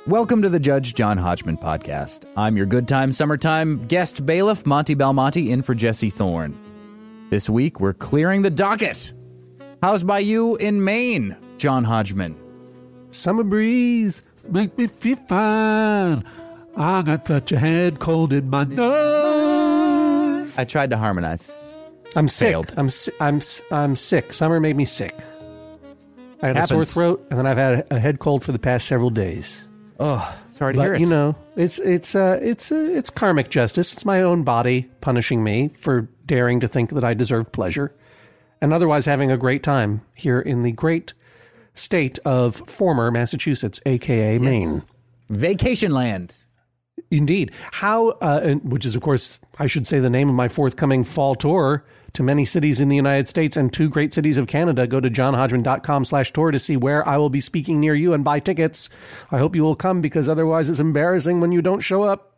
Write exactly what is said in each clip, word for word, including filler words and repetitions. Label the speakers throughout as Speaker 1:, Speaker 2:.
Speaker 1: Welcome to the Judge John Hodgman podcast. I'm your good time summertime guest bailiff, Monty Belmonte, in for Jesse Thorne. This week, we're clearing the docket. How's by you in Maine, John Hodgman?
Speaker 2: Summer breeze make me feel fine. I got such a head cold in my nose.
Speaker 1: I tried to harmonize.
Speaker 2: I'm sick.
Speaker 1: Failed.
Speaker 2: I'm si- I'm s- I'm sick. Summer made me sick. I had
Speaker 1: Happens.
Speaker 2: a sore throat, and then I've had a head cold for the past several days.
Speaker 1: Oh, sorry to
Speaker 2: But
Speaker 1: hear it.
Speaker 2: you know, it's it's uh, it's uh, it's karmic justice. It's my own body punishing me for daring to think that I deserve pleasure, and otherwise having a great time here in the great state of former Massachusetts, aka Maine.
Speaker 1: Vacation land.
Speaker 2: Indeed. How, uh, and- which is, of course, I should say the name of my forthcoming fall tour to many cities in the United States and two great cities of Canada. Go to johnhodgman.com slash tour to see where I will be speaking near you and buy tickets. I hope you will come because otherwise it's embarrassing when you don't show up.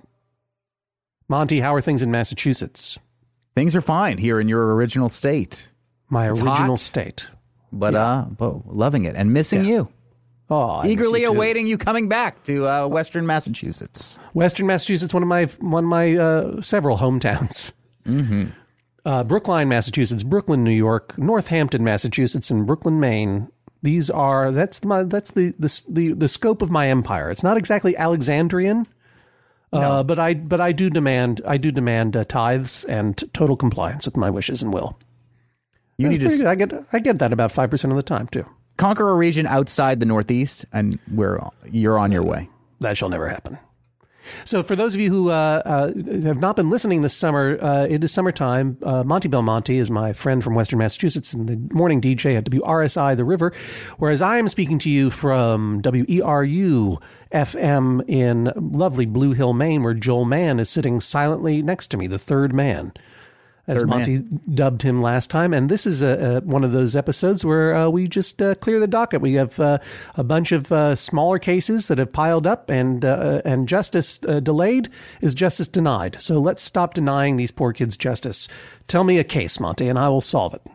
Speaker 2: Monty, how are things in Massachusetts?
Speaker 1: Things are fine here in your original state.
Speaker 2: My
Speaker 1: It's
Speaker 2: original
Speaker 1: hot.
Speaker 2: state.
Speaker 1: But,
Speaker 2: Yeah.
Speaker 1: uh, but loving it and missing
Speaker 2: Yeah.
Speaker 1: you.
Speaker 2: Oh, I miss
Speaker 1: Eagerly
Speaker 2: you too.
Speaker 1: awaiting you coming back to uh, Western Massachusetts.
Speaker 2: Western Massachusetts, one of my one of my uh, several hometowns.
Speaker 1: Mm-hmm.
Speaker 2: Uh, Brookline, Massachusetts, Brooklyn, New York, Northampton, Massachusetts, and Brooklyn, Maine. These are that's my that's the the the, the scope of my empire. It's not exactly Alexandrian, uh,
Speaker 1: No.
Speaker 2: but I but I do demand I do demand uh, tithes and total compliance with my wishes and will.
Speaker 1: You
Speaker 2: That's
Speaker 1: need to
Speaker 2: pretty
Speaker 1: s-
Speaker 2: good. I get I get that about five percent of the time too.
Speaker 1: conquer a region outside the Northeast, and we're you're on your way.
Speaker 2: That shall never happen. So for those of you who uh, uh, have not been listening this summer, uh, it is summertime. Uh, Monty Belmonte is my friend from Western Massachusetts and the morning D J at W R S I The River, whereas I am speaking to you from W E R U F M in lovely Blue Hill, Maine, where Joel Mann is sitting silently next to me, the third man, as
Speaker 1: Third
Speaker 2: Monty dubbed him last time. And this is a, a, one of those episodes where uh, we just uh, clear the docket. We have uh, a bunch of uh, smaller cases that have piled up, and uh, and justice uh, delayed is justice denied. So let's stop denying these poor kids justice. Tell me a case, Monty, and I will solve it.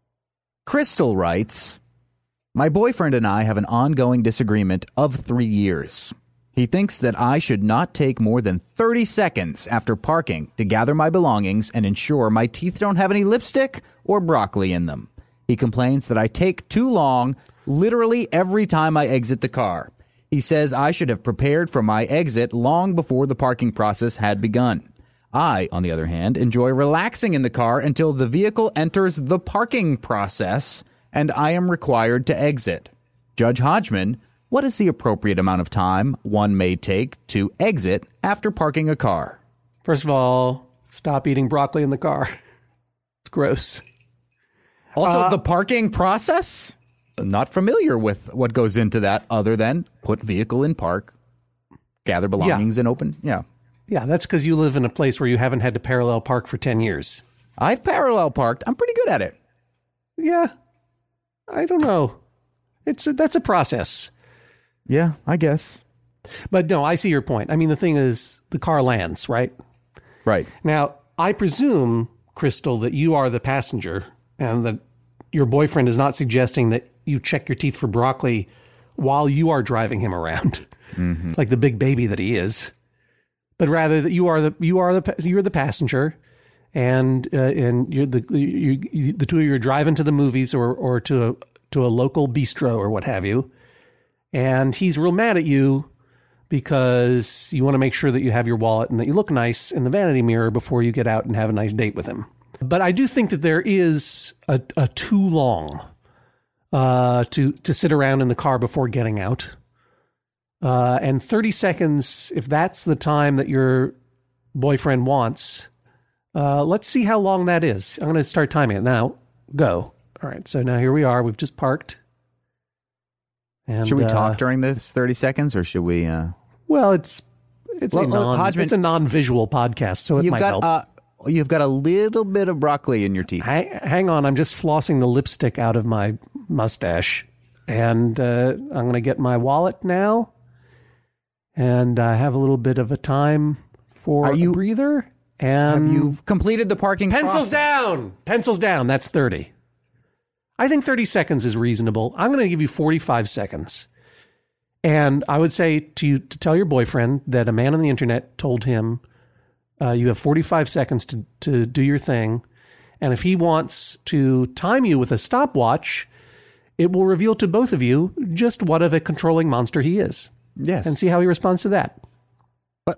Speaker 1: Crystal writes, my boyfriend and I have an ongoing disagreement of three years. He thinks that I should not take more than thirty seconds after parking to gather my belongings and ensure my teeth don't have any lipstick or broccoli in them. He complains that I take too long literally every time I exit the car. He says I should have prepared for my exit long before the parking process had begun. I, on the other hand, enjoy relaxing in the car until the vehicle enters the parking process and I am required to exit. Judge Hodgman, what is the appropriate amount of time one may take to exit after parking a car?
Speaker 2: First of all, stop eating broccoli in the car. It's gross.
Speaker 1: Also,
Speaker 2: Uh,
Speaker 1: the parking process? Not familiar with what goes into that other than put vehicle in park, gather belongings, and open. Yeah.
Speaker 2: Yeah, that's because you live in a place where you haven't had to parallel park for ten years.
Speaker 1: I've parallel parked. I'm pretty good at it.
Speaker 2: Yeah, I don't know. It's a, that's a process.
Speaker 1: Yeah, I guess.
Speaker 2: But no, I see your point. I mean, the thing is, the car lands, right?
Speaker 1: Right.
Speaker 2: Now, I presume, Crystal, that you are the passenger and that your boyfriend is not suggesting that you check your teeth for broccoli while you are driving him around,
Speaker 1: Mm-hmm.
Speaker 2: like the big baby that he is, but rather that you are the you are the you're the passenger, and uh, and you're the you, you, the two of you are driving to the movies or or to a to a local bistro or what have you, and he's real mad at you because you want to make sure that you have your wallet and that you look nice in the vanity mirror before you get out and have a nice date with him. But I do think that there is a, a too long uh, to to sit around in the car before getting out. Uh, and thirty seconds, if that's the time that your boyfriend wants, uh, let's see how long that is. I'm going to start timing it now. Go. All right. So now here we are. We've just parked. And,
Speaker 1: Should we
Speaker 2: uh,
Speaker 1: talk during this thirty seconds, or should we? Uh...
Speaker 2: Well, it's it's
Speaker 1: Well,
Speaker 2: a
Speaker 1: well,
Speaker 2: non
Speaker 1: Hodgman,
Speaker 2: it's a non-visual podcast, so it
Speaker 1: You've
Speaker 2: might
Speaker 1: got
Speaker 2: help.
Speaker 1: uh, you've got a little bit of broccoli in your teeth.
Speaker 2: Hang, hang on, I'm just flossing the lipstick out of my mustache, and uh, I'm going to get my wallet now, and I have a little bit of a time for
Speaker 1: Are you-
Speaker 2: a breather. And
Speaker 1: Have you completed the parking
Speaker 2: pencils
Speaker 1: process?
Speaker 2: down, pencils down. That's thirty. I think thirty seconds is reasonable. I'm going to give you forty-five seconds. And I would say to you to tell your boyfriend that a man on the internet told him uh, you have forty-five seconds to, to do your thing. And if he wants to time you with a stopwatch, it will reveal to both of you just what of a controlling monster he is.
Speaker 1: Yes.
Speaker 2: And see how he responds to that.
Speaker 1: But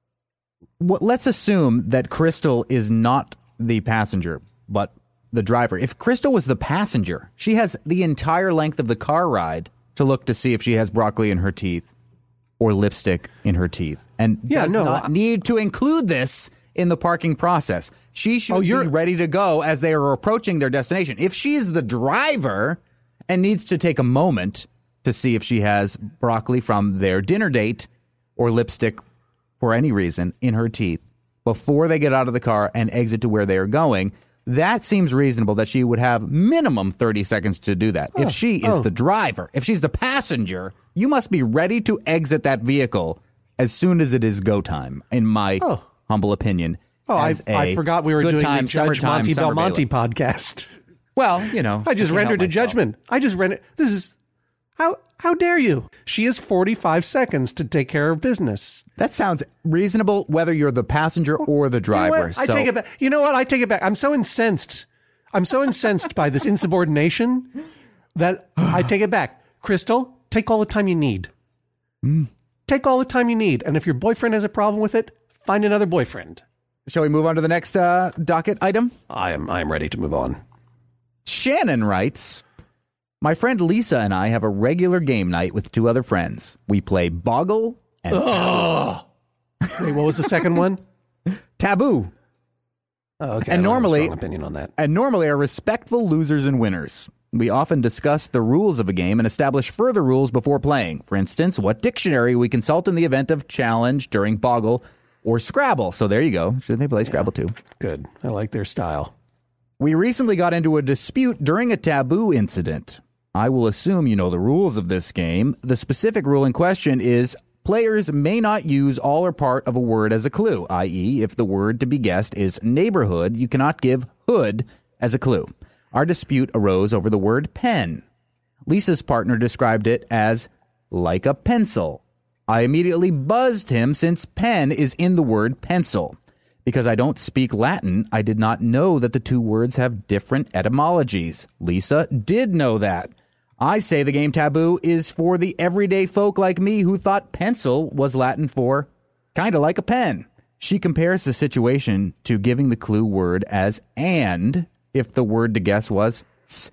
Speaker 1: what, let's assume that Crystal is not the passenger, but the driver. If Crystal was the passenger, she has the entire length of the car ride to look to see if she has broccoli in her teeth or lipstick in her teeth, and
Speaker 2: yeah,
Speaker 1: does
Speaker 2: no,
Speaker 1: not
Speaker 2: I,
Speaker 1: need to include this in the parking process. She should
Speaker 2: oh,
Speaker 1: be
Speaker 2: you're,
Speaker 1: ready to go as they are approaching their destination. If she is the driver and needs to take a moment to see if she has broccoli from their dinner date or lipstick for any reason in her teeth before they get out of the car and exit to where they are going, that seems reasonable that she would have minimum thirty seconds to do that. Oh, if she is oh. the driver, if she's the passenger, you must be ready to exit that vehicle as soon as it is go time, in my oh. humble opinion.
Speaker 2: Oh, I, I forgot we were doing
Speaker 1: time,
Speaker 2: the Judge Monty Belmonte podcast.
Speaker 1: Well, you know.
Speaker 2: I just I rendered a judgment. I just rendered. This is. How how dare you? She has forty-five seconds to take care of business.
Speaker 1: That sounds reasonable, whether you're the passenger or the driver.
Speaker 2: You know I
Speaker 1: so.
Speaker 2: take it back. You know what? I take it back. I'm so incensed. I'm so incensed by this insubordination that I take it back. Crystal, take all the time you need. Mm. Take all the time you need. And if your boyfriend has a problem with it, find another boyfriend.
Speaker 1: Shall we move on to the next uh, docket item?
Speaker 2: I am I am ready to move on.
Speaker 1: Shannon writes, my friend Lisa and I have a regular game night with two other friends. We play Boggle and
Speaker 2: oh. Wait, what was the second one?
Speaker 1: Taboo.
Speaker 2: Oh, okay.
Speaker 1: And
Speaker 2: I
Speaker 1: normally,
Speaker 2: have a strong opinion on that.
Speaker 1: And normally are respectful losers and winners. We often discuss the rules of a game and establish further rules before playing. For instance, what dictionary we consult in the event of challenge during Boggle or Scrabble. So there you go. Should they play yeah. Scrabble too?
Speaker 2: Good. I like their style.
Speaker 1: We recently got into a dispute during a Taboo incident. I will assume you know the rules of this game. The specific rule in question is players may not use all or part of a word as a clue, that is, if the word to be guessed is neighborhood, you cannot give hood as a clue. Our dispute arose over the word pen. Lisa's partner described it as like a pencil. I immediately buzzed him since pen is in the word pencil. Because I don't speak Latin, I did not know that the two words have different etymologies. Lisa did know that. I say the game Taboo is for the everyday folk like me who thought pencil was Latin for kind of like a pen. She compares the situation to giving the clue word as and if the word to guess was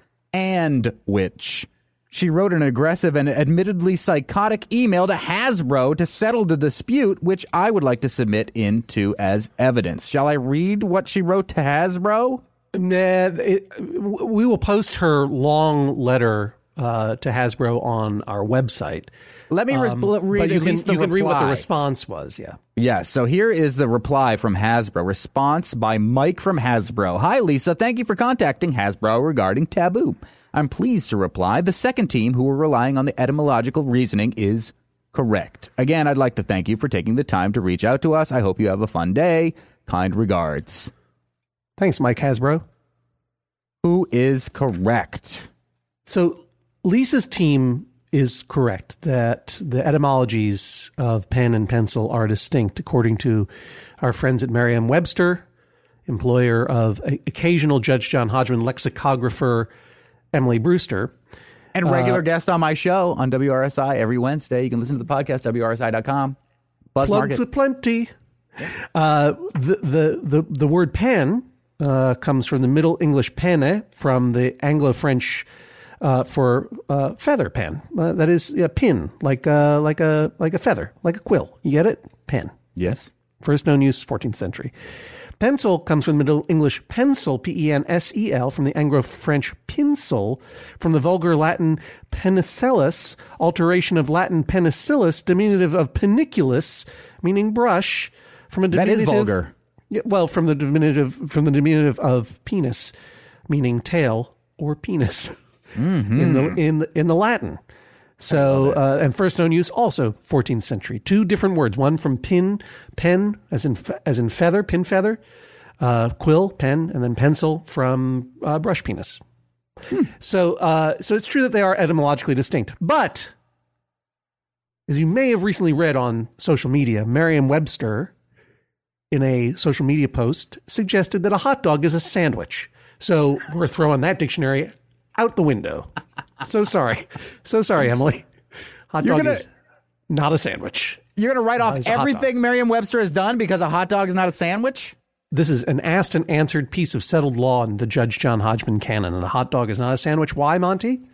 Speaker 1: sandwich. She wrote an aggressive and admittedly psychotic email to Hasbro to settle the dispute, which I would like to submit into as evidence. Shall I read what she wrote to Hasbro?
Speaker 2: Nah, it, we will post her long letter uh, to Hasbro on our website.
Speaker 1: Let me res- um, read
Speaker 2: you
Speaker 1: at
Speaker 2: can,
Speaker 1: least the
Speaker 2: You can
Speaker 1: reply.
Speaker 2: read what the response was, yeah.
Speaker 1: Yeah, so here is the reply from Hasbro. Response by Mike from Hasbro. Hi, Lisa. Thank you for contacting Hasbro regarding Taboo. I'm pleased to reply. The second team, who were relying on the etymological reasoning, is correct. Again, I'd like to thank you for taking the time to reach out to us. I hope you have a fun day. Kind regards.
Speaker 2: Thanks, Mike Hasbro.
Speaker 1: Who is correct?
Speaker 2: So Lisa's team is correct that the etymologies of pen and pencil are distinct, according to our friends at Merriam-Webster, employer of occasional Judge John Hodgman lexicographer Emily Brewster.
Speaker 1: And regular uh, guest on my show on W R S I every Wednesday. You can listen to the podcast, W R S I dot com. Buzz
Speaker 2: Plugs
Speaker 1: Market.
Speaker 2: aplenty. Uh, the, the, the, the word pen uh, comes from the Middle English penne, from the Anglo-French uh, for uh, feather pen. Uh, that is a pin, like a, like, a, like a feather, like a quill. You get it? Pen.
Speaker 1: Yes.
Speaker 2: First known use, fourteenth century. Pencil comes from the Middle English pencil, P E N S E L, from the Anglo-French pinsel, from the vulgar Latin penicillus, alteration of Latin penicillus, diminutive of peniculus, meaning brush, from a diminutive.
Speaker 1: That is vulgar.
Speaker 2: Yeah, well, from the diminutive from the diminutive of penis, meaning tail or penis, mm-hmm. in the in the, in the Latin. So, uh, and first known use also fourteenth century. Two different words. One from pin, pen, as in as in feather, pin feather, uh, quill, pen, and then pencil from uh, brush penis. Hmm. So, uh, so it's true that they are etymologically distinct. But As you may have recently read on social media, Merriam-Webster, in a social media post, suggested that a hot dog is a sandwich. So we're throwing that dictionary out the window. So sorry. So sorry, Emily. Hot
Speaker 1: You're
Speaker 2: dog
Speaker 1: gonna,
Speaker 2: is not a sandwich.
Speaker 1: You're going to write
Speaker 2: No,
Speaker 1: off
Speaker 2: it's a hot
Speaker 1: everything Merriam-Webster has done because a hot dog is not a sandwich?
Speaker 2: This is an asked and answered piece of settled law in the Judge John Hodgman canon, and a hot dog is not a sandwich. Why, Monty?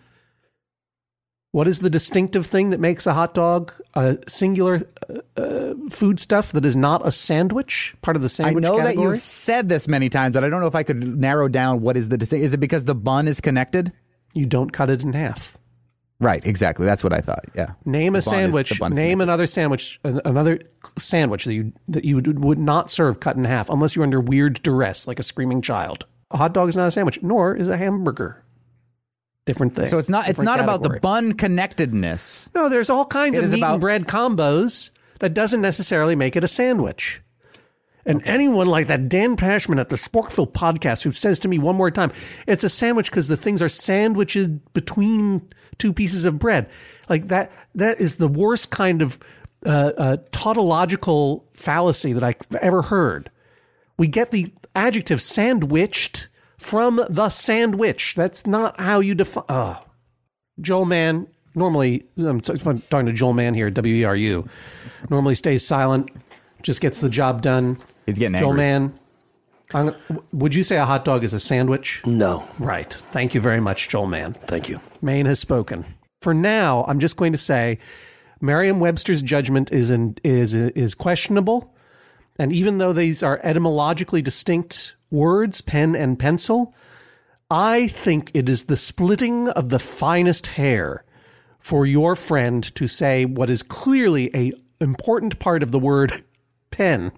Speaker 2: What is the distinctive thing that makes a hot dog a singular uh, uh, foodstuff that is not a sandwich? Part of the sandwich
Speaker 1: I know
Speaker 2: category?
Speaker 1: that you've said this many times, but I don't know if I could narrow down what is the distinct. Is it because the bun is connected?
Speaker 2: You don't cut it in half.
Speaker 1: Right, exactly. That's what I thought. Yeah.
Speaker 2: Name a
Speaker 1: The bun is-
Speaker 2: sandwich.
Speaker 1: the bun is
Speaker 2: Name
Speaker 1: connected.
Speaker 2: another sandwich. an- Another sandwich that you that you would would not serve cut in half unless you're under weird duress, like a screaming child. A hot dog is not a sandwich, nor is a hamburger. Different thing.
Speaker 1: So it's not. It's
Speaker 2: Different
Speaker 1: not about the
Speaker 2: category.
Speaker 1: bun connectedness.
Speaker 2: No, there's all kinds
Speaker 1: It
Speaker 2: of
Speaker 1: is
Speaker 2: meat
Speaker 1: about-
Speaker 2: and bread combos that doesn't necessarily make it a sandwich. And anyone like that Dan Pashman at the Sporkville podcast who says to me one more time, it's a sandwich because the things are sandwiches between two pieces of bread. Like that, that is the worst kind of uh, uh, tautological fallacy that I've ever heard. We get the adjective sandwiched from the sandwich. That's not how you define. Oh. Joel Mann, normally, I'm talking to Joel Mann here, W E R U, normally stays silent, just gets the job done.
Speaker 1: He's getting
Speaker 2: Joel
Speaker 1: angry.
Speaker 2: Mann, I'm, would you say a hot dog is a sandwich?
Speaker 3: No.
Speaker 2: Right. Thank you very much, Joel Mann.
Speaker 3: Thank you.
Speaker 2: Maine has spoken. For now, I'm just going to say Merriam-Webster's judgment is in, is is questionable. And even though these are etymologically distinct words, pen and pencil, I think it is the splitting of the finest hair for your friend to say what is clearly a important part of the word pen.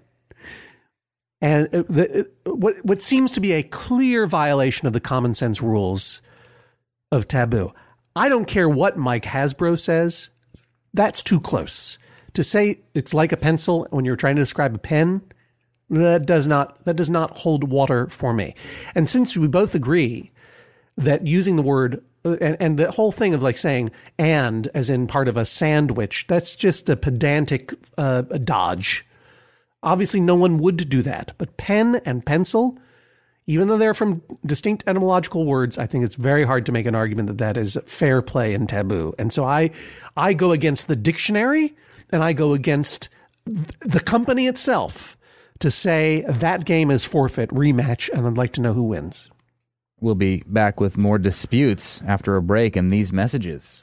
Speaker 2: And the, what what seems to be a clear violation of the common sense rules of taboo. I don't care what Mike Hasbro says. That's too close. To say it's like a pencil when you're trying to describe a pen, that does not that does not hold water for me. And since we both agree that using the word and, and the whole thing of like saying and as in part of a sandwich, that's just a pedantic uh, dodge. Obviously, no one would do that. But pen and pencil, even though they're from distinct etymological words, I think it's very hard to make an argument that that is fair play and taboo. And so I, I go against the dictionary and I go against the company itself to say that game is forfeit, rematch, and I'd like to know who wins.
Speaker 1: We'll be back with more disputes after a break and these messages.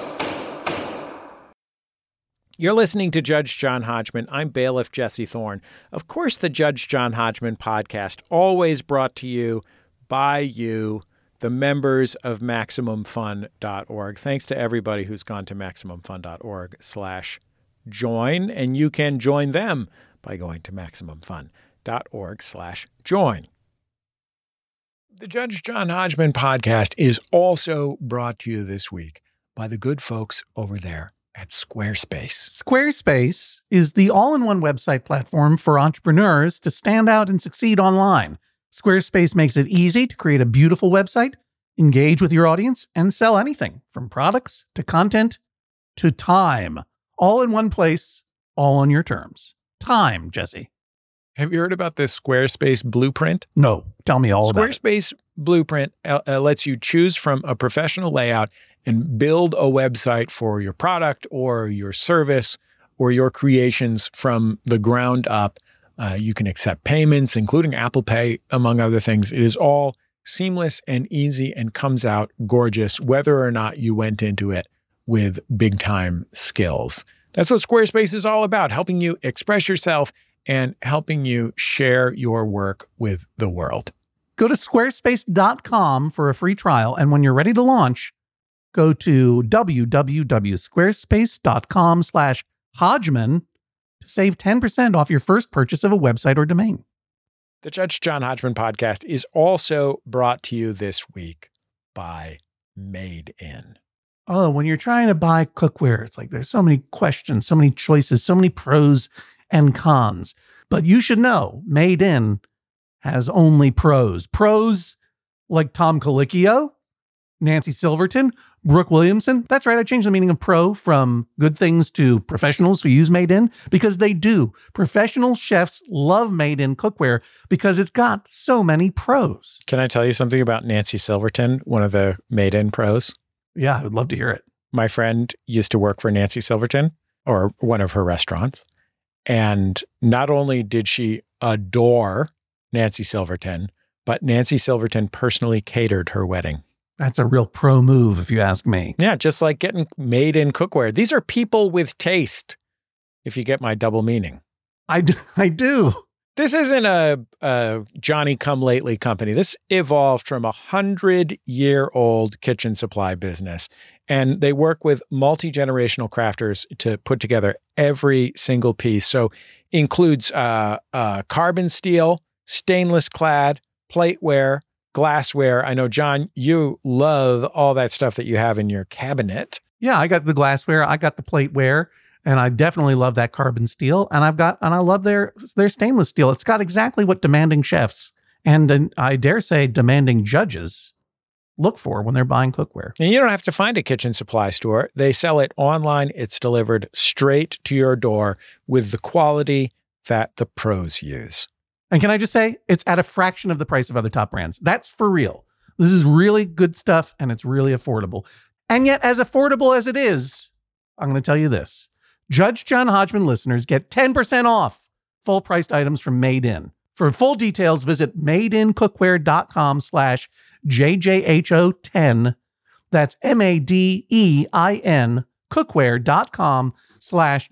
Speaker 4: You're listening to Judge John Hodgman. I'm bailiff Jesse Thorne. Of course, the Judge John Hodgman podcast, always brought to you by you, the members of Maximum Fun dot org. Thanks to everybody who's gone to Maximum Fun dot org slash join, and you can join them by going to Maximum Fun dot org slash join. The Judge John Hodgman podcast is also brought to you this week by the good folks over there at Squarespace.
Speaker 5: Squarespace is the all-in-one website platform for entrepreneurs to stand out and succeed online. Squarespace makes it easy to create a beautiful website, engage with your audience, and sell anything from products to content to time. All in one place, all on your terms. Time, Jesse.
Speaker 4: Have you heard about this Squarespace blueprint?
Speaker 5: No, tell me all about it.
Speaker 4: Squarespace Blueprint uh, uh, lets you choose from a professional layout and build a website for your product or your service or your creations from the ground up. Uh, you can accept payments, including Apple Pay, among other things. It is all seamless and easy and comes out gorgeous, whether or not you went into it with big time skills. That's what Squarespace is all about, helping you express yourself and helping you share your work with the world.
Speaker 5: Go to squarespace dot com for a free trial, and when you're ready to launch, go to www.squarespace.com slash Hodgman to save ten percent off your first purchase of a website or domain.
Speaker 4: The Judge John Hodgman podcast is also brought to you this week by Made In.
Speaker 5: Oh, when you're trying to buy cookware, it's like there's so many questions, so many choices, so many pros and cons. But you should know, Made In has only pros. Pros like Tom Colicchio, Nancy Silverton, Brooke Williamson. That's right, I changed the meaning of pro from good things to professionals who use Made In, because they do. Professional chefs love Made In cookware because it's got so many pros.
Speaker 4: Can I tell you something about Nancy Silverton, one of the Made In pros?
Speaker 5: Yeah, I would love to hear it.
Speaker 4: My friend used to work for Nancy Silverton, or one of her restaurants. And not only did she adore Nancy Silverton, but Nancy Silverton personally catered her wedding.
Speaker 5: That's a real pro move, if you ask me.
Speaker 4: Yeah, just like getting Made In cookware. These are people with taste, if you get my double meaning.
Speaker 5: I do. I do.
Speaker 4: This isn't a, a Johnny-come-lately company. This evolved from a hundred-year-old kitchen supply business. And they work with multi-generational crafters to put together every single piece. So includes uh, uh, carbon steel, stainless clad, plateware, glassware. I know, John, you love all that stuff that you have in your cabinet.
Speaker 5: Yeah, I got the glassware, I got the plateware, and I definitely love that carbon steel. And I've got, and I love their their stainless steel. It's got exactly what demanding chefs and, and I dare say demanding judges look for when they're buying cookware.
Speaker 4: And you don't have to find a kitchen supply store. They sell it online. It's delivered straight to your door with the quality that the pros use.
Speaker 5: And can I just say, it's at a fraction of the price of other top brands. That's for real. This is really good stuff, and it's really affordable. And yet, as affordable as it is, I'm going to tell you this. Judge John Hodgman listeners get ten percent off full-priced items from Made In. For full details, visit madeincookware.com slash JJHO10. That's M-A-D-E-I-N cookware.com slash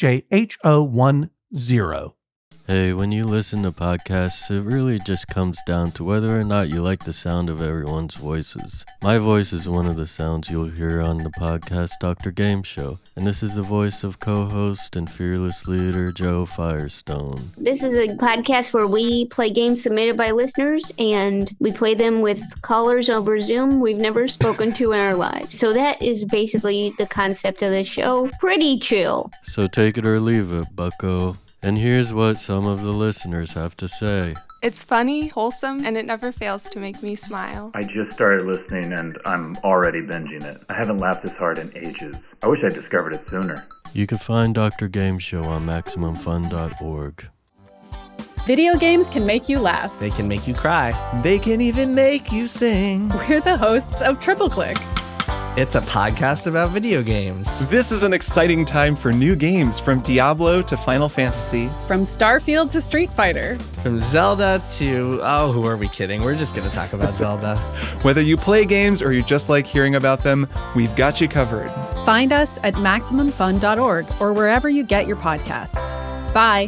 Speaker 5: JJHO10.
Speaker 3: Hey, when you listen to podcasts, it really just comes down to whether or not you like the sound of everyone's voices. My voice is one of the sounds you'll hear on the podcast Doctor Game Show, and this is the voice of co-host and fearless leader Joe Firestone.
Speaker 6: This is a podcast where we play games submitted by listeners, and we play them with callers over Zoom we've never spoken to in our lives. So that is basically the concept of the show. Pretty chill.
Speaker 3: So take it or leave it, bucko. And here's what some of the listeners have to say.
Speaker 7: It's funny, wholesome, and it never fails to make me smile.
Speaker 8: I just started listening and I'm already binging it. I haven't laughed this hard in ages. I wish I discovered it sooner.
Speaker 3: You can find Doctor Game Show on Maximum Fun dot org.
Speaker 9: Video games can make you laugh.
Speaker 10: They can make you cry. They can even make you sing.
Speaker 9: We're the hosts of Triple Click.
Speaker 10: It's a podcast about video games.
Speaker 11: This is an exciting time for new games, from Diablo to Final Fantasy.
Speaker 9: From Starfield to Street Fighter.
Speaker 10: From Zelda to, oh, who are we kidding? We're just going to talk about Zelda.
Speaker 11: Whether you play games or you just like hearing about them, we've got you covered.
Speaker 9: Find us at Maximum Fun dot org or wherever you get your podcasts. Bye.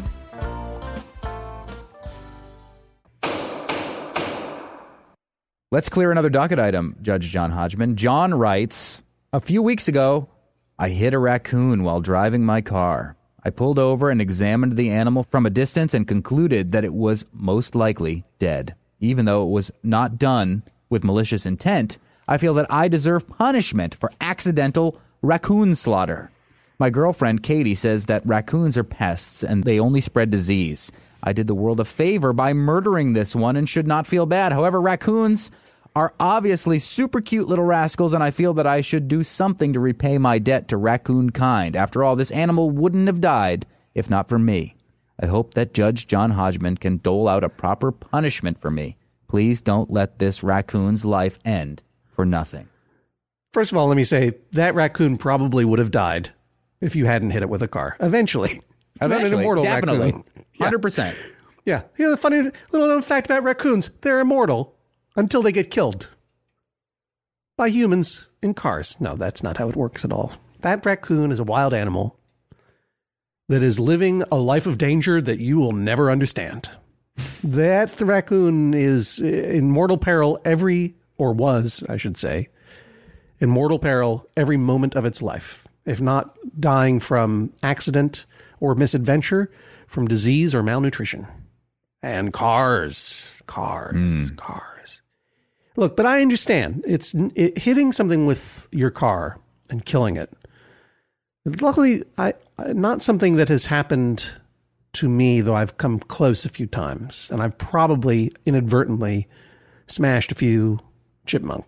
Speaker 1: Let's clear another docket item, Judge John Hodgman. John writes, a few weeks ago, I hit a raccoon while driving my car. I pulled over and examined the animal from a distance and concluded that it was most likely dead. Even though it was not done with malicious intent, I feel that I deserve punishment for accidental raccoon slaughter. My girlfriend, Katie, says that raccoons are pests and they only spread disease. I did the world a favor by murdering this one and should not feel bad. However, raccoons are obviously super cute little rascals, and I feel that I should do something to repay my debt to raccoon kind. After all, this animal wouldn't have died if not for me. I hope that Judge John Hodgman can dole out a proper punishment for me. Please don't let this raccoon's life end for nothing.
Speaker 2: First of all, let me say that raccoon probably would have died if you hadn't hit it with a car. Eventually. It's
Speaker 1: Eventually,
Speaker 2: not an immortal
Speaker 1: definitely.
Speaker 2: raccoon.
Speaker 1: one hundred percent.
Speaker 2: Yeah. Yeah. The funny little known fact about raccoons, they're immortal until they get killed by humans in cars. No, that's not how it works at all. That raccoon is a wild animal that is living a life of danger that you will never understand. That raccoon is in mortal peril every, or was, I should say, in mortal peril every moment of its life. If not dying from accident or misadventure, from disease or malnutrition. And cars, cars, mm. cars. Look, but I understand. It's it, hitting something with your car and killing it. Luckily, I not something that has happened to me, though I've come close a few times. And I've probably inadvertently smashed a few chipmunks.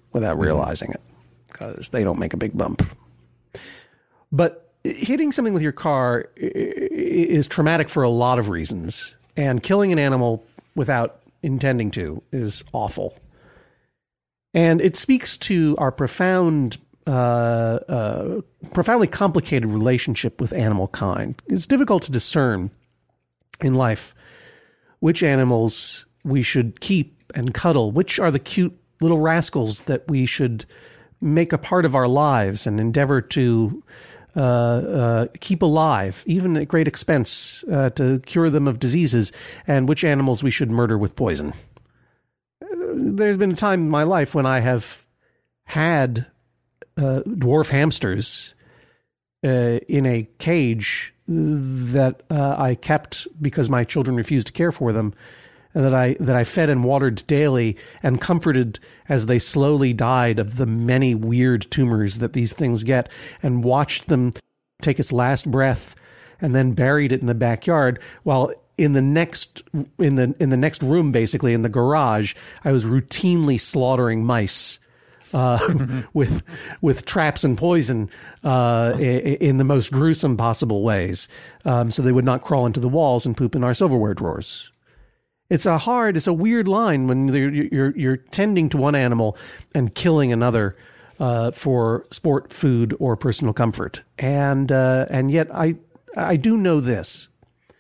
Speaker 2: without realizing it, because they don't make a big bump. But hitting something with your car is traumatic for a lot of reasons, and killing an animal without intending to is awful. And it speaks to our profound, uh, uh, profoundly complicated relationship with animal kind. It's difficult to discern in life which animals we should keep and cuddle, which are the cute little rascals that we should make a part of our lives and endeavor to uh, uh, keep alive, even at great expense, uh, to cure them of diseases, and which animals we should murder with poison. There's been a time in my life when I have had uh, dwarf hamsters uh, in a cage that uh, I kept because my children refused to care for them, and that I that I fed and watered daily and comforted as they slowly died of the many weird tumors that these things get, and watched them take its last breath, and then buried it in the backyard while in the next in the in the next room, basically in the garage, I was routinely slaughtering mice uh, with with traps and poison uh, in the most gruesome possible ways, um, so they would not crawl into the walls and poop in our silverware drawers. It's a hard, it's a weird line when you're you're, you're tending to one animal and killing another uh, for sport, food, or personal comfort, and uh, and yet I I do know this.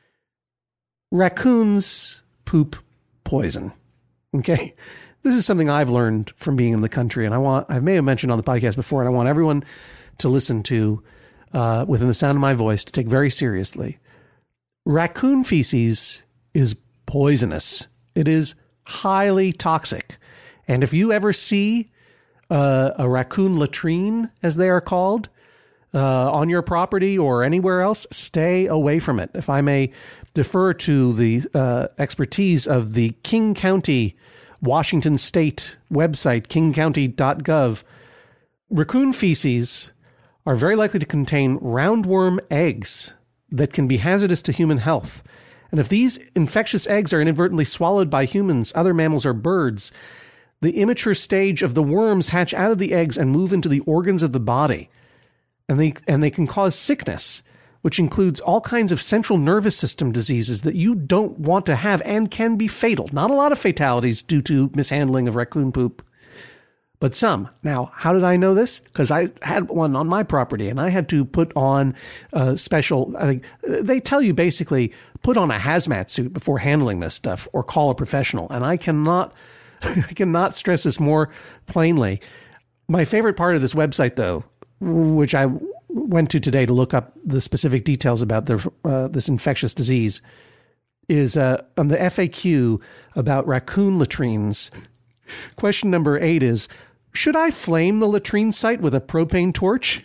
Speaker 2: Raccoons poop poison. Okay, this is something I've learned from being in the country, and I want I may have mentioned on the podcast before, and I want everyone to listen to uh, within the sound of my voice to take very seriously. Raccoon feces is poisonous. It is highly toxic, and if you ever see uh, a raccoon latrine, as they are called, uh, on your property or anywhere else, stay away from it. If I may defer to the uh, expertise of the King County, Washington State website, king county dot gov, raccoon feces are very likely to contain roundworm eggs that can be hazardous to human health. And if these infectious eggs are inadvertently swallowed by humans, other mammals, or birds, the immature stage of the worms hatch out of the eggs and move into the organs of the body. And they and they can cause sickness, which includes all kinds of central nervous system diseases that you don't want to have and can be fatal. Not a lot of fatalities due to mishandling of raccoon poop, but some. Now, how did I know this? Because I had one on my property, and I had to put on a special, I think, they tell you basically, put on a hazmat suit before handling this stuff or call a professional. And I cannot, I cannot stress this more plainly. My favorite part of this website, though, which I went to today to look up the specific details about the, uh, this infectious disease, is uh, on the F A Q about raccoon latrines. Question number eight is, should I flame the latrine site with a propane torch?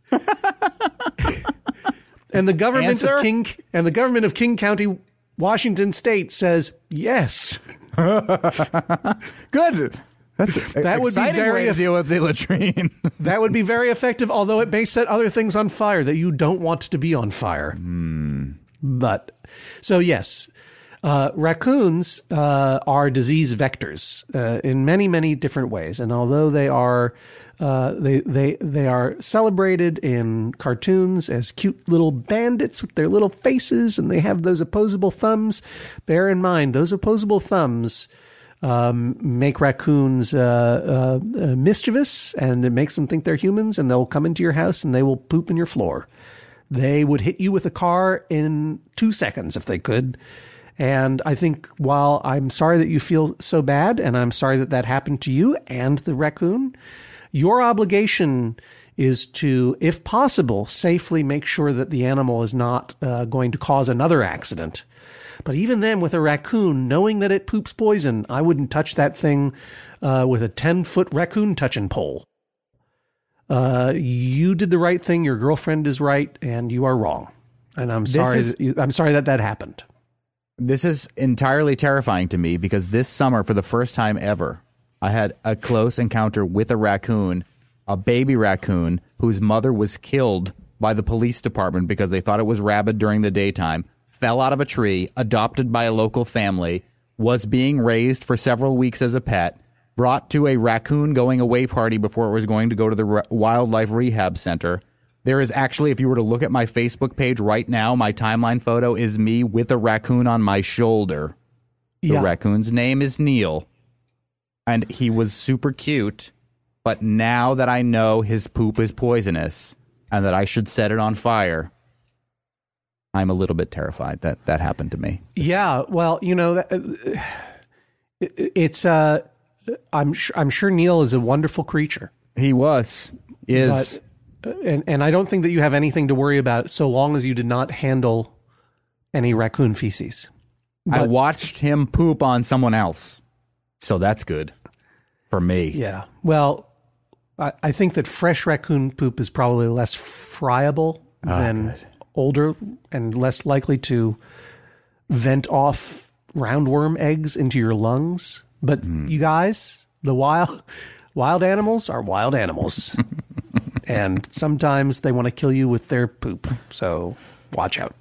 Speaker 2: And the government
Speaker 1: Answer?
Speaker 2: of King and the government of King County, Washington State says yes.
Speaker 1: Good. That's
Speaker 2: that would be very
Speaker 1: way to deal with the latrine.
Speaker 2: That would be very effective, although it may set other things on fire that you don't want to be on fire.
Speaker 1: Mm.
Speaker 2: But so yes, uh, raccoons uh, are disease vectors uh, in many, many different ways, and although they are uh, they they they are celebrated in cartoons as cute little bandits with their little faces, and they have those opposable thumbs. Bear in mind, those opposable thumbs Um, make raccoons uh, uh, uh, mischievous, and it makes them think they're humans, and they'll come into your house and they will poop in your floor. They would hit you with a car in two seconds if they could. And I think while I'm sorry that you feel so bad, and I'm sorry that that happened to you and the raccoon, your obligation is to, if possible, safely make sure that the animal is not uh, going to cause another accident. But even then, with a raccoon, knowing that it poops poison, I wouldn't touch that thing uh, with a ten-foot raccoon touching pole. Uh, you did the right thing. Your girlfriend is right, and you are wrong. And I'm sorry.
Speaker 1: Is,
Speaker 2: that you, I'm sorry that that happened.
Speaker 1: This is entirely terrifying to me because this summer, for the first time ever, I had a close encounter with a raccoon, a baby raccoon, whose mother was killed by the police department because they thought it was rabid during the daytime. Fell out of a tree, adopted by a local family, was being raised for several weeks as a pet, brought to a raccoon going away party before it was going to go to the re- wildlife rehab center. There is actually, if you were to look at my Facebook page right now, my timeline photo is me with a raccoon on my shoulder. The
Speaker 2: Yeah.
Speaker 1: raccoon's name is Neil, and he was super cute. But now that I know his poop is poisonous and that I should set it on fire, I'm a little bit terrified that that happened to me.
Speaker 2: Yeah, well, you know, that, uh, it, it's uh, I'm sure I'm sure Neil is a wonderful creature.
Speaker 1: He was is,
Speaker 2: but, uh, and and I don't think that you have anything to worry about so long as you did not handle any raccoon feces.
Speaker 1: I
Speaker 2: But-
Speaker 1: watched him poop on someone else, so that's good for me.
Speaker 2: Yeah, well, I, I think that fresh raccoon poop is probably less friable
Speaker 1: Oh,
Speaker 2: than
Speaker 1: good.
Speaker 2: older and less likely to vent off roundworm eggs into your lungs. But
Speaker 1: Mm.
Speaker 2: you guys, the wild wild animals are wild animals. And sometimes they want to kill you with their poop. So watch out.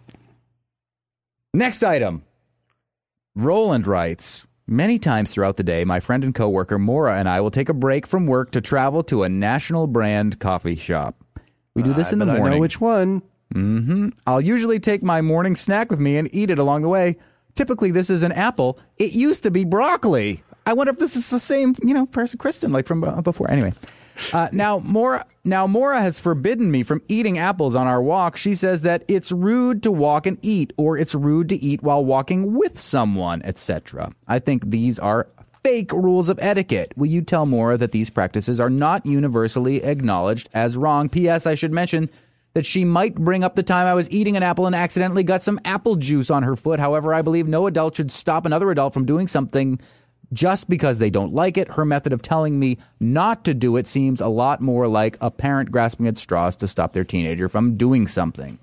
Speaker 1: Next item. Roland writes, many times throughout the day, my friend and coworker Maura and I will take a break from work to travel to a national brand coffee shop. We do this
Speaker 2: Uh,
Speaker 1: in the
Speaker 2: but I
Speaker 1: morning.
Speaker 2: know which one.
Speaker 1: Mm-hmm. I'll usually take my morning snack with me and eat it along the way. Typically, this is an apple. It used to be broccoli. I wonder if this is the same, you know, person, Kristen, like from uh, before. Anyway, uh, now Maura, now Maura has forbidden me from eating apples on our walk. She says that it's rude to walk and eat, or it's rude to eat while walking with someone, et cetera. I think these are fake rules of etiquette. Will you tell Maura that these practices are not universally acknowledged as wrong? P S. I should mention that she might bring up the time I was eating an apple and accidentally got some apple juice on her foot. However, I believe no adult should stop another adult from doing something just because they don't like it. Her method of telling me not to do it seems a lot more like a parent grasping at straws to stop their teenager from doing something.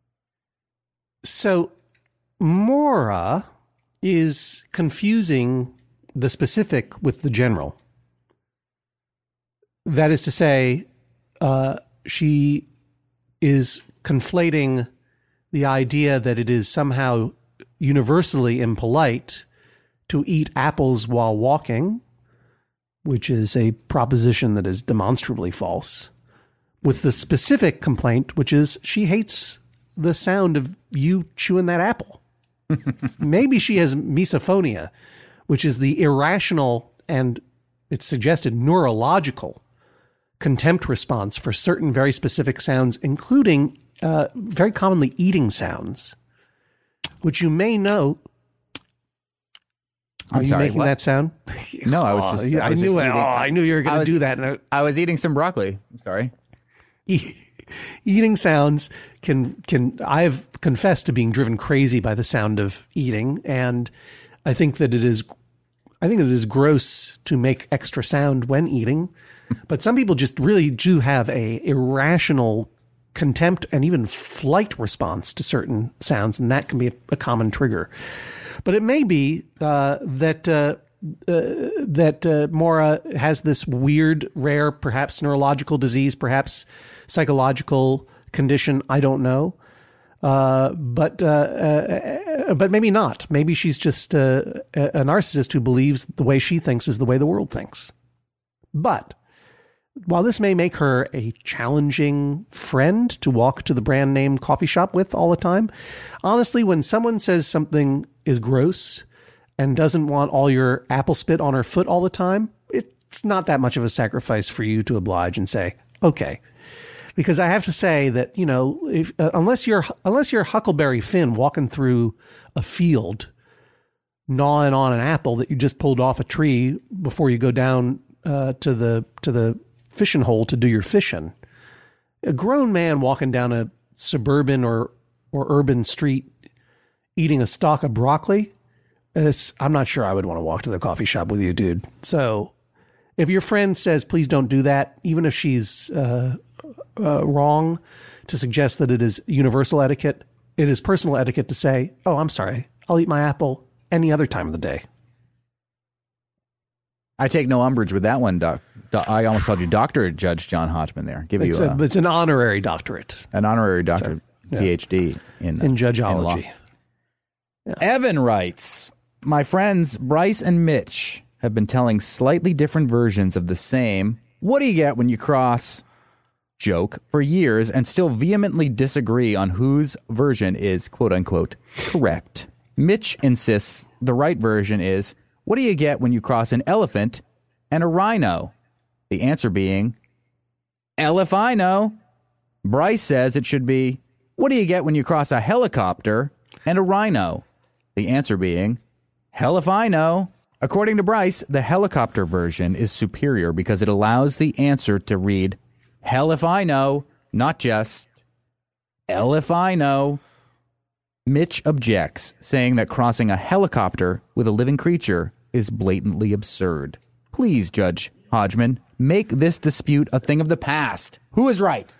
Speaker 2: So Maura is confusing the specific with the general. That is to say, uh, she is conflating the idea that it is somehow universally impolite to eat apples while walking, which is a proposition that is demonstrably false, with the specific complaint, which is she hates the sound of you chewing that apple. Maybe she has misophonia, which is the irrational and, it's suggested, neurological contempt response for certain very specific sounds, including uh, very commonly eating sounds, which you may know. Are
Speaker 1: I'm
Speaker 2: you
Speaker 1: sorry,
Speaker 2: making
Speaker 1: what?
Speaker 2: that sound?
Speaker 1: No, I was
Speaker 2: Oh,
Speaker 1: just.
Speaker 2: yeah,
Speaker 1: I, was
Speaker 2: I knew
Speaker 1: just
Speaker 2: it.
Speaker 1: eating-
Speaker 2: Oh, I knew you were going
Speaker 1: I
Speaker 2: to
Speaker 1: was-
Speaker 2: do that. And I-
Speaker 1: I was eating some broccoli. I'm sorry.
Speaker 2: Eating sounds can can I've confessed to being driven crazy by the sound of eating, and I think that it is I think it is gross to make extra sound when eating, but some people just really do have a irrational contempt and even flight response to certain sounds, and that can be a, a common trigger. But it may be uh, that uh, uh, that uh, Maura has this weird, rare, perhaps neurological disease, perhaps psychological condition. I don't know, uh, but uh, uh, but maybe not. Maybe she's just uh, a narcissist who believes the way she thinks is the way the world thinks. But while this may make her a challenging friend to walk to the brand name coffee shop with all the time, honestly, when someone says something is gross and doesn't want all your apple spit on her foot all the time, it's not that much of a sacrifice for you to oblige and say, okay. Because I have to say that, you know, if, uh, unless you're unless you're Huckleberry Finn walking through a field, gnawing on an apple that you just pulled off a tree before you go down uh, to the to the fishing hole to do your fishing, a grown man walking down a suburban or or urban street eating a stalk of broccoli, it's, I'm not sure I would want to walk to the coffee shop with you, dude. So if your friend says, please don't do that, even if she's uh, uh, wrong to suggest that it is universal etiquette, it is personal etiquette to say, oh, I'm sorry, I'll eat my apple any other time of the day.
Speaker 1: I take no umbrage with that one, Doc. Doc I almost called you Doctor Judge John Hodgman there. Give
Speaker 2: It's,
Speaker 1: you
Speaker 2: a,
Speaker 1: a,
Speaker 2: it's an honorary doctorate.
Speaker 1: an honorary doctorate,
Speaker 2: yeah.
Speaker 1: P H D in,
Speaker 2: In
Speaker 1: uh,
Speaker 2: judgeology.
Speaker 1: in law. Evan writes, my friends Bryce and Mitch have been telling slightly different versions of the same "what do you get when you cross" joke for years and still vehemently disagree on whose version is quote-unquote correct. Mitch insists the right version is "what do you get when you cross an elephant and a rhino?" The answer being, "Hell if I know." Bryce says it should be "what do you get when you cross a helicopter and a rhino?" The answer being, "Hell if I know." According to Bryce, the helicopter version is superior because it allows the answer to read "Hell if I know," not just "Hell if I know." Mitch objects, saying that crossing a helicopter with a living creature is blatantly absurd. Please, Judge Hodgman, make this dispute a thing of the past. Who is right?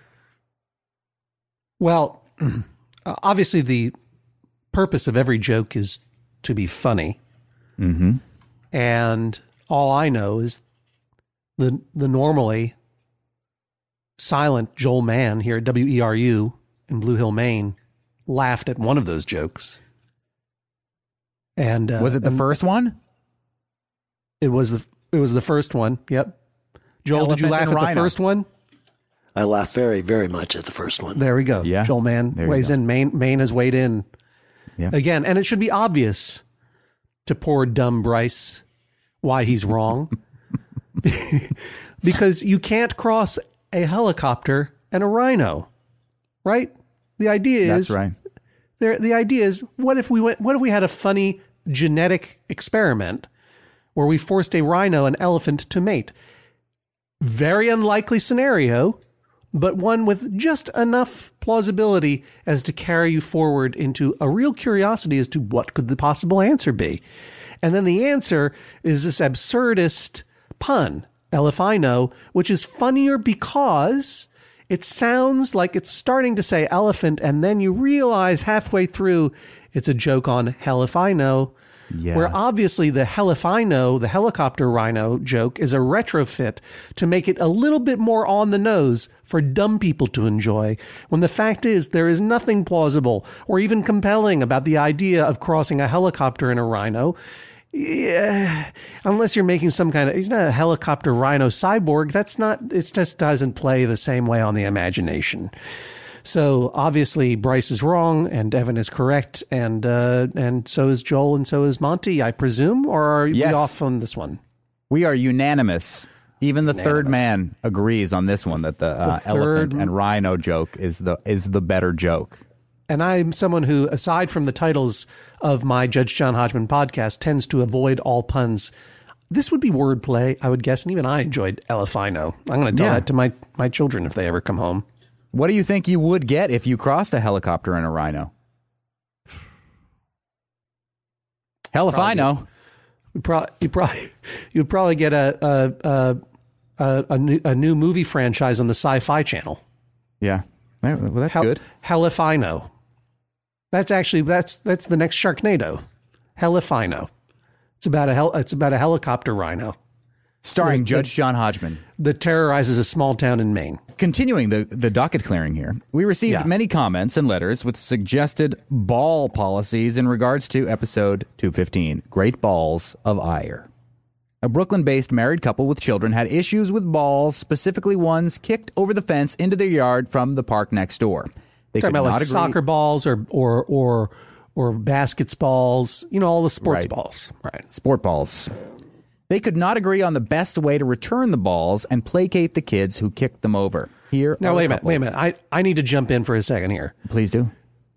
Speaker 2: Well, obviously the purpose of every joke is to be funny.
Speaker 1: Mm-hmm.
Speaker 2: And all I know is the the normally silent Joel Mann here at W E R U in Blue Hill, Maine, laughed at one of those jokes. And uh,
Speaker 1: was it the first one?
Speaker 2: It was the it was the first one. Yep. Joel,
Speaker 1: Elephant
Speaker 2: did you laugh at
Speaker 1: Rhino.
Speaker 2: the first one?
Speaker 12: I laughed very, very much at the first one.
Speaker 2: There we go.
Speaker 1: Yeah.
Speaker 2: Joel Mann
Speaker 1: There you
Speaker 2: weighs
Speaker 1: go.
Speaker 2: in. Maine, Maine has weighed in
Speaker 1: Yeah.
Speaker 2: again. And it should be obvious to poor dumb Bryce why he's wrong. Because you can't cross a helicopter and a rhino, right? The idea
Speaker 1: That's
Speaker 2: is
Speaker 1: right.
Speaker 2: there. The idea is, what if we went? What if we had a funny genetic experiment where we forced a rhino and elephant to mate? Very unlikely scenario, but one with just enough plausibility as to carry you forward into a real curiosity as to what could the possible answer be. And then the answer is this absurdist pun, "Hell if I know," which is funnier because it sounds like it's starting to say elephant, and then you realize halfway through it's a joke on "Hell if I know."
Speaker 1: Yeah.
Speaker 2: Where obviously the "hell if I know," the helicopter rhino joke is a retrofit to make it a little bit more on the nose for dumb people to enjoy, when the fact is there is nothing plausible or even compelling about the idea of crossing a helicopter and a rhino. Yeah, unless you're making some kind of, he's not a helicopter rhino cyborg. That's not, it just doesn't play the same way on the imagination. So obviously Bryce is wrong and Evan is correct, and uh, and so is Joel and so is Monty, I presume, or are
Speaker 1: Yes.
Speaker 2: we off on this one?
Speaker 1: We are unanimous. Even the
Speaker 2: Unanimous.
Speaker 1: third man agrees on this one that the, uh,
Speaker 2: The
Speaker 1: elephant
Speaker 2: third-
Speaker 1: and rhino joke is the is the better joke.
Speaker 2: And I'm someone who, aside from the titles of my Judge John Hodgman podcast, tends to avoid all puns. This would be wordplay, I would guess, and even I enjoyed Elefino. I'm going to tell
Speaker 1: Yeah.
Speaker 2: that to my, my children if they ever come home.
Speaker 1: What do you think you would get if you crossed a helicopter and a rhino? Hell if I know.
Speaker 2: You probably, you probably, you'd probably get a a, a, a, a, new, a new movie franchise on the Sci-Fi Channel.
Speaker 1: Yeah. Well, that's
Speaker 2: Hell,
Speaker 1: good.
Speaker 2: Hell if I know. That's actually that's that's the next Sharknado. Hell if I know. It's about a hel, it's about a helicopter rhino
Speaker 1: Starring
Speaker 2: The-
Speaker 1: Judge John Hodgman.
Speaker 2: that terrorizes a small town in Maine.
Speaker 1: Continuing the, the docket clearing here, we received
Speaker 2: Yeah.
Speaker 1: many comments and letters with suggested ball policies in regards to episode two fifteen, Great Balls of Ire. A Brooklyn-based married couple with children had issues with balls, specifically ones kicked over the fence into their yard from the park next door. They
Speaker 2: Talking
Speaker 1: could
Speaker 2: about
Speaker 1: not
Speaker 2: like
Speaker 1: agree.
Speaker 2: soccer balls or or or or baskets balls, you know, all the sports
Speaker 1: Right.
Speaker 2: balls. Right.
Speaker 1: Sport balls. They could not agree on the best way to return the balls and placate the kids who kicked them over. Here,
Speaker 2: Now
Speaker 1: are
Speaker 2: wait
Speaker 1: a
Speaker 2: a minute,
Speaker 1: couple.
Speaker 2: wait a minute. I, I need to jump in for a second here.
Speaker 1: Please do.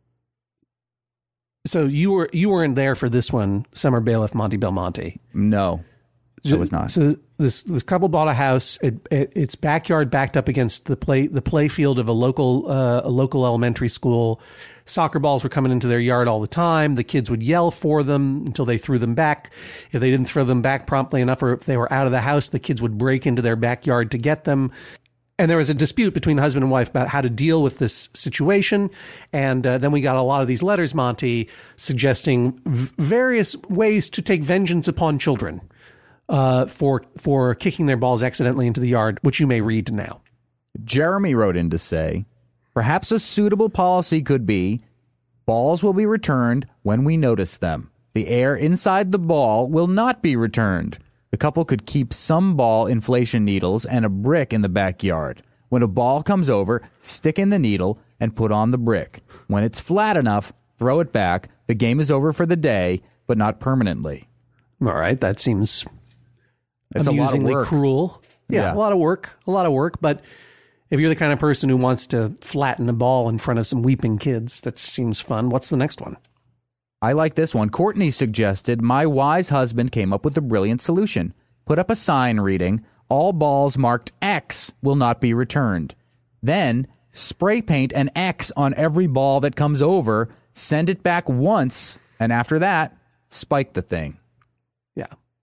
Speaker 2: So you were you weren't there for this one, Summer Bailiff Monty Belmonte.
Speaker 1: No, I was not.
Speaker 2: So this this couple bought a house. It, it, its backyard backed up against the play the play field of a local uh, a local elementary school. Soccer balls were coming into their yard all the time. The kids would yell for them until they threw them back. If they didn't throw them back promptly enough, or if they were out of the house, the kids would break into their backyard to get them. And there was a dispute between the husband and wife about how to deal with this situation. And uh, then we got a lot of these letters, Monty, suggesting v- various ways to take vengeance upon children uh, for for kicking their balls accidentally into the yard, which you may read now.
Speaker 1: Jeremy wrote in to say, perhaps a suitable policy could be, balls will be returned when we notice them. The air inside the ball will not be returned. The The couple could keep some ball inflation needles and a brick in the backyard. When a ball comes over, stick in the needle and put on the brick. When it's flat enough, throw it back. The game is over for the day, but not permanently.
Speaker 2: All right, that seems
Speaker 1: it's
Speaker 2: amusingly
Speaker 1: a lot of work.
Speaker 2: cruel. Yeah,
Speaker 1: Yeah.
Speaker 2: a lot of work, a lot of work. But if you're the kind of person who wants to flatten a ball in front of some weeping kids, that seems fun. What's the next one?
Speaker 1: I like this one. Courtney suggested, my wise husband came up with a brilliant solution. Put up a sign reading, all balls marked X will not be returned. Then spray paint an X on every ball that comes over, send it back once, and after that, spike the thing.
Speaker 2: Yeah.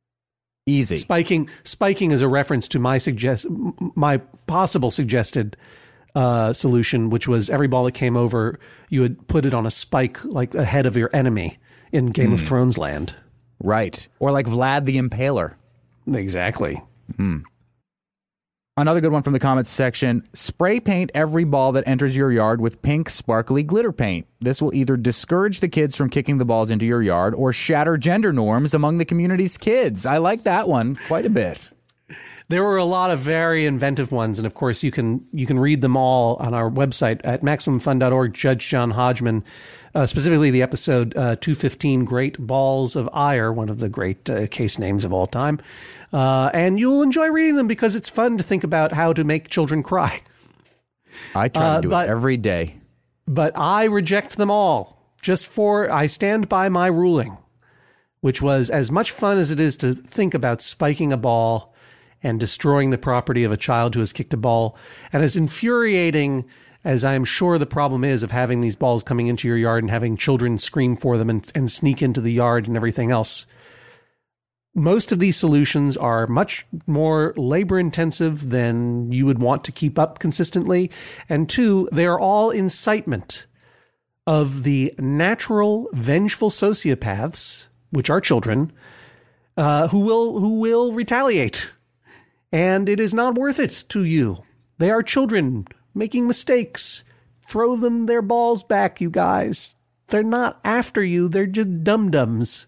Speaker 1: Easy.
Speaker 2: Spiking spiking is a reference to my suggest my possible suggested uh, solution, which was every ball that came over, you would put it on a spike like ahead of your enemy in Game
Speaker 1: Mm.
Speaker 2: of Thrones land.
Speaker 1: Right. Or like Vlad the Impaler.
Speaker 2: Exactly.
Speaker 1: Hmm. Another good one from the comments section. Spray paint every ball that enters your yard with pink sparkly glitter paint. This will either discourage the kids from kicking the balls into your yard or shatter gender norms among the community's kids. I like that one quite a bit.
Speaker 2: There were a lot of very inventive ones, and of course you can you can read them all on our website at maximum fun dot org. Judge John Hodgman, uh, specifically the episode uh, two fifteen, Great Balls of Ire, one of the great uh, case names of all time. Uh, and you'll enjoy reading them because it's fun to think about how to make children cry.
Speaker 1: I try
Speaker 2: Uh,
Speaker 1: to do
Speaker 2: but-
Speaker 1: it every day.
Speaker 2: But I reject them all, just for I stand by my ruling, which was as much fun as it is to think about spiking a ball and destroying the property of a child who has kicked a ball, and as infuriating as I am sure the problem is of having these balls coming into your yard and having children scream for them and, and sneak into the yard and everything else. Most of these solutions are much more labor intensive than you would want to keep up consistently. And two, they are all incitement of the natural, vengeful sociopaths, which are children, uh, who will who will retaliate. And it is not worth it to you. They are children making mistakes. Throw them their balls back, you guys. They're not after you. They're just dum-dums.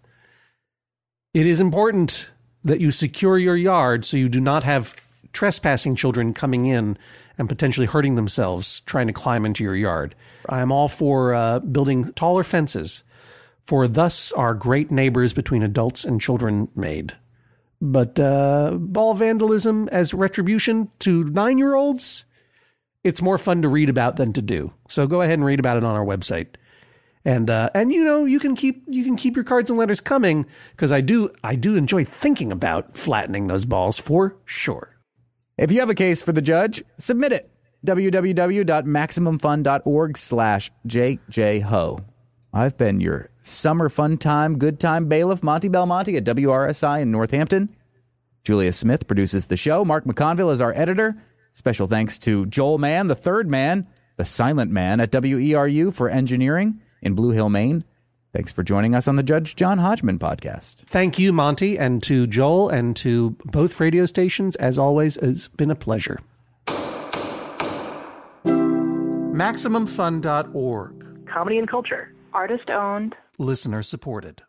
Speaker 2: It is important that you secure your yard so you do not have trespassing children coming in and potentially hurting themselves trying to climb into your yard. I am all for uh, building taller fences, for thus are great neighbors between adults and children made. But uh, ball vandalism as retribution to nine-year-olds, it's more fun to read about than to do. So go ahead and read about it on our website. And uh, and you know you can keep you can keep your cards and letters coming because I do I do enjoy thinking about flattening those balls for sure.
Speaker 1: If you have a case for the judge, submit it. w w w dot maximum fun dot org slash J J Ho. I've been your summer fun time, good time bailiff, Monty Belmonte at W R S I in Northampton. Julia Smith produces the show. Mark McConville is our editor. Special thanks to Joel Mann, the third man, the silent man at W E R U for engineering in Blue Hill, Maine. Thanks for joining us on the Judge John Hodgman podcast.
Speaker 2: Thank you, Monty, and to Joel and to both radio stations. As always, it's been a pleasure. maximum fun dot org.
Speaker 13: Comedy and culture. Artist owned.
Speaker 2: Listener supported.